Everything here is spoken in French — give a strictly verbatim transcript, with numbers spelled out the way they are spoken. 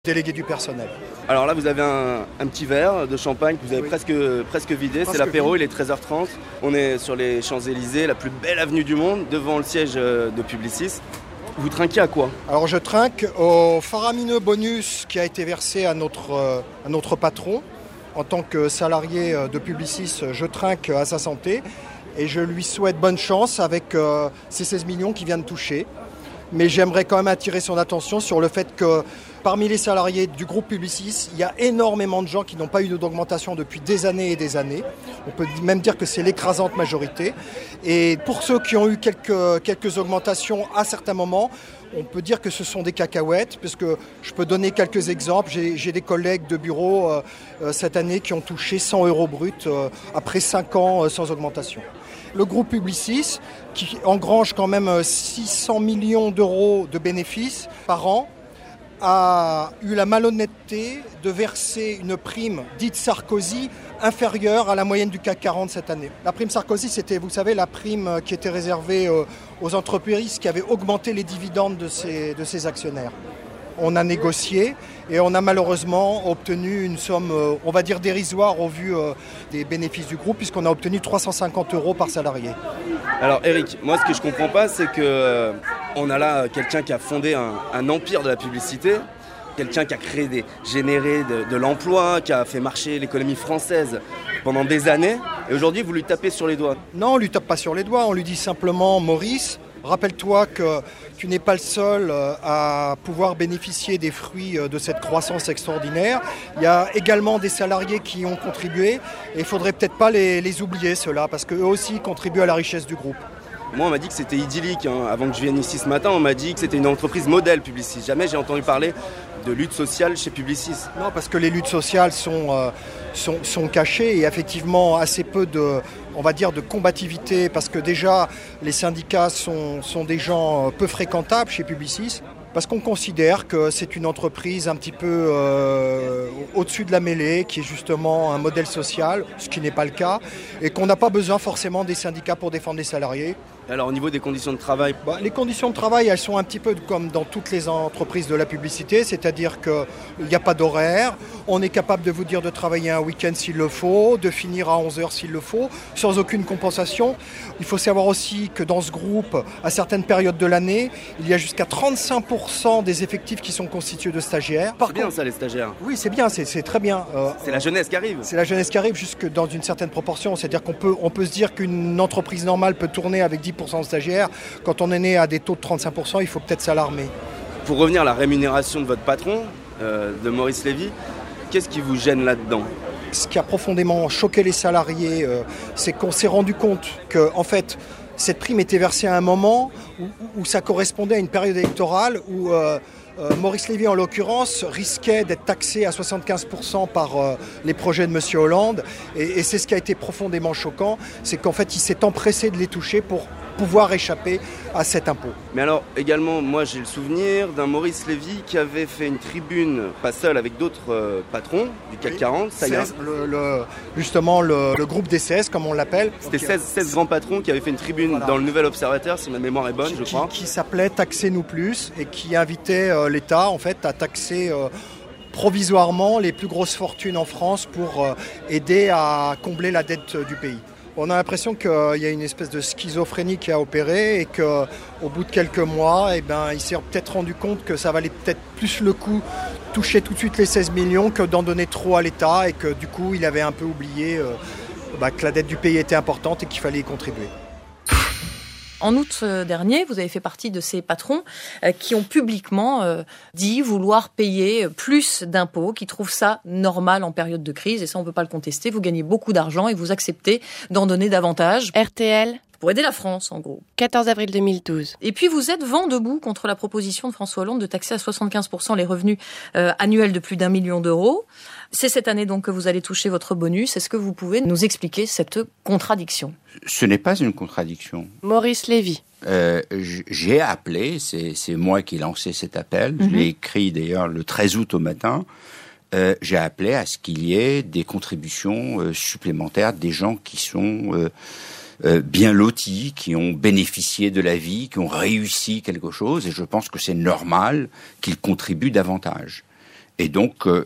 Délégué du personnel. Alors là, vous avez un, un petit verre de champagne que vous avez oui. presque, presque vidé. Presque c'est l'apéro, vide. Il est treize heures trente. On est sur les Champs-Élysées, la plus belle avenue du monde, devant le siège de Publicis. Vous trinquez à quoi? Alors je trinque au faramineux bonus qui a été versé à notre, à notre patron. En tant que salarié de Publicis, je trinque à sa santé et je lui souhaite bonne chance avec euh, ces seize millions qu'il vient de toucher. Mais j'aimerais quand même attirer son attention sur le fait que parmi les salariés du groupe Publicis, il y a énormément de gens qui n'ont pas eu d'augmentation depuis des années et des années. On peut même dire que c'est l'écrasante majorité. Et pour ceux qui ont eu quelques, quelques augmentations à certains moments, on peut dire que ce sont des cacahuètes, parce que je peux donner quelques exemples. J'ai, j'ai des collègues de bureau euh, euh, cette année qui ont touché cent euros bruts euh, après cinq ans euh, sans augmentation. Le groupe Publicis, qui engrange quand même six cents millions d'euros de bénéfices par an, a eu la malhonnêteté de verser une prime dite Sarkozy inférieure à la moyenne du C A C quarante cette année. La prime Sarkozy, c'était, vous savez, la prime qui était réservée aux entreprises qui avaient augmenté les dividendes de ses, de ses actionnaires. On a négocié et on a malheureusement obtenu une somme, on va dire dérisoire au vu des bénéfices du groupe, puisqu'on a obtenu trois cent cinquante euros par salarié. Alors Eric, moi ce que je comprends pas, c'est que on a là quelqu'un qui a fondé un, un empire de la publicité, quelqu'un qui a créé des, généré de, de l'emploi, qui a fait marcher l'économie française pendant des années, et aujourd'hui vous lui tapez sur les doigts. Non, on lui tape pas sur les doigts, on lui dit simplement Maurice, rappelle-toi que tu n'es pas le seul à pouvoir bénéficier des fruits de cette croissance extraordinaire. Il y a également des salariés qui ont contribué et il ne faudrait peut-être pas les, les oublier, ceux-là, parce qu'eux aussi contribuent à la richesse du groupe. Moi, on m'a dit que c'était idyllique. Hein. Avant que je vienne ici ce matin, on m'a dit que c'était une entreprise modèle Publicis. Jamais j'ai entendu parler de lutte sociale chez Publicis. Non, parce que les luttes sociales sont, euh, sont, sont cachées et effectivement assez peu de, on va dire, de combativité, parce que déjà les syndicats sont, sont des gens peu fréquentables chez Publicis, parce qu'on considère que c'est une entreprise un petit peu euh, au-dessus de la mêlée, qui est justement un modèle social, ce qui n'est pas le cas, et qu'on n'a pas besoin forcément des syndicats pour défendre les salariés. Alors au niveau des conditions de travail bah, Les conditions de travail, elles sont un petit peu comme dans toutes les entreprises de la publicité, c'est-à-dire qu'il n'y a pas d'horaire, on est capable de vous dire de travailler un week-end s'il le faut, de finir à onze heures s'il le faut, sans aucune compensation. Il faut savoir aussi que dans ce groupe, à certaines périodes de l'année, il y a jusqu'à trente-cinq pour cent des effectifs qui sont constitués de stagiaires. Par c'est contre, bien ça les stagiaires. Oui, c'est bien, c'est, c'est très bien. Euh, c'est la jeunesse qui arrive. C'est la jeunesse qui arrive jusque dans une certaine proportion, c'est-à-dire qu'on peut, on peut se dire qu'une entreprise normale peut tourner avec dix pour cent de stagiaires. Quand on est né à des taux de trente-cinq pour cent, il faut peut-être s'alarmer. Pour revenir à la rémunération de votre patron, euh, de Maurice Lévy, qu'est-ce qui vous gêne là-dedans ? Ce qui a profondément choqué les salariés, euh, c'est qu'on s'est rendu compte que, en fait, cette prime était versée à un moment où, où ça correspondait à une période électorale où euh, euh, Maurice Lévy, en l'occurrence, risquait d'être taxé à soixante-quinze pour cent par euh, les projets de M. Hollande. Et, et c'est ce qui a été profondément choquant, c'est qu'en fait, il s'est empressé de les toucher pour pouvoir échapper à cet impôt. Mais alors, également, moi j'ai le souvenir d'un Maurice Lévy qui avait fait une tribune, pas seul, avec d'autres euh, patrons du C A C quarante. Ça y est. Le, le, justement, le, le groupe des seize, comme on l'appelle. C'était seize, seize grands patrons qui avaient fait une tribune voilà. dans le Nouvel Observateur, si ma mémoire est bonne, qui, je crois. Qui, qui s'appelait « Taxez-nous plus » et qui invitait euh, l'État, en fait, à taxer euh, provisoirement les plus grosses fortunes en France pour euh, aider à combler la dette euh, du pays. On a l'impression qu'il y a une espèce de schizophrénie qui a opéré et qu'au bout de quelques mois, eh ben, il s'est peut-être rendu compte que ça valait peut-être plus le coup toucher tout de suite les seize millions que d'en donner trop à l'État et que du coup, il avait un peu oublié euh, bah, que la dette du pays était importante et qu'il fallait y contribuer. En août dernier, vous avez fait partie de ces patrons qui ont publiquement dit vouloir payer plus d'impôts, qui trouvent ça normal en période de crise, et ça on ne peut pas le contester. Vous gagnez beaucoup d'argent et vous acceptez d'en donner davantage. R T L. Pour aider la France, en gros. quatorze avril deux mille douze. Et puis vous êtes vent debout contre la proposition de François Hollande de taxer à soixante-quinze pour cent les revenus euh, annuels de plus d'un million d'euros. C'est cette année donc que vous allez toucher votre bonus. Est-ce que vous pouvez nous expliquer cette contradiction ? Ce n'est pas une contradiction. Maurice Lévy. Euh, j'ai appelé, c'est, c'est moi qui ai lancé cet appel, mm-hmm. je l'ai écrit d'ailleurs le treize août au matin, euh, j'ai appelé à ce qu'il y ait des contributions euh, supplémentaires des gens qui sont... Euh, Euh, bien lotis, qui ont bénéficié de la vie, qui ont réussi quelque chose, et je pense que c'est normal qu'ils contribuent davantage. Et donc, euh,